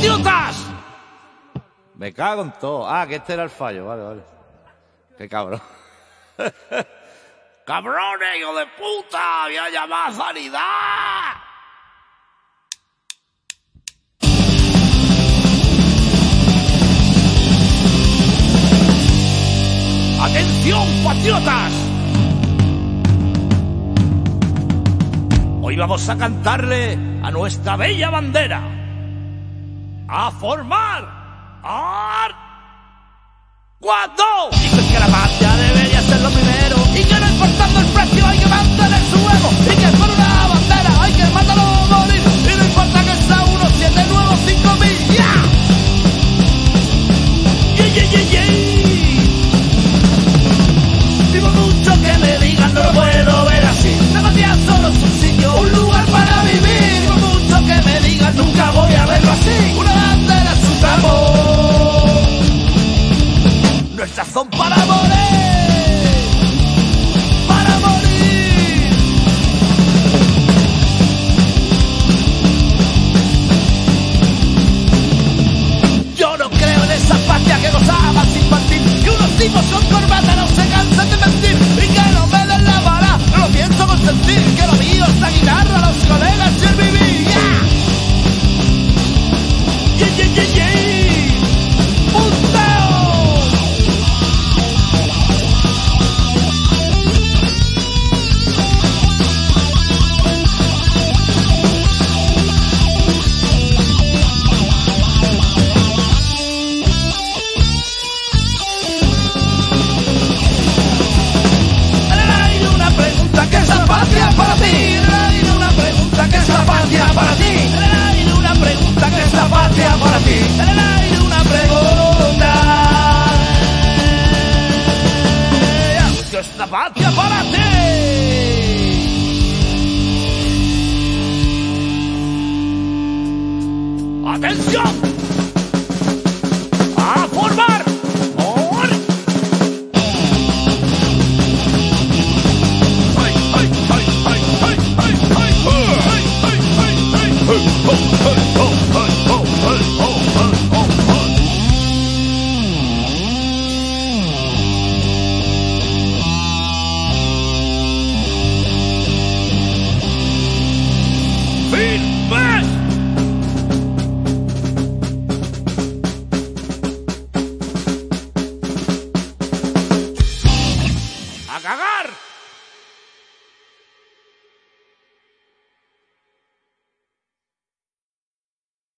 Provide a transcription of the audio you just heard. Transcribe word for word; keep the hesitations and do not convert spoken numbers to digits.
patriotas! Me cago en todo. Ah, que este era el fallo. Vale, vale. Qué cabrón. ¡Cabrones, hijo de puta! ¡Voy a llamar a sanidad! ¡Atención, patriotas! Hoy vamos a cantarle a nuestra bella bandera. ¡A formar! ¡Ar! ¡Cuando! Dicen que la patria debería ser lo primero y que no importando el precio hay que mantener su ego y que por una bandera hay que matarlo o morir y no importa que sea uno, siete, nueve o cinco mil. ¡Ya! ¡Yeah, yeah, yeah, yeah! Vivo mucho que me digan, no lo puedo ver así. La patria solo es un sitio, un lugar para vivir. Vivo mucho que me digan, nunca voy a verlo así. Una bandera es un tambor, nuestra son para morir, para morir. Yo no creo en esa patria que gozaba sin partir, y unos tipos con corbata no se cansan de mentir, y que no me den la vara, no lo pienso consentir, que lo mío es la guitarra, los colegas y el vivir. ¡Yeah! ¡Yeah, yeah, yeah, yeah! ¡Punteo! ¿Qué es la patria para ti? Y una pregunta, ¿qué es la patria para ti? Y una pregunta, ¿qué es la patria para ti? Y una pregunta, ¿qué es la patria para ti? ¡Atención! ¡A formar! ¡Firmes! ¡A cagar!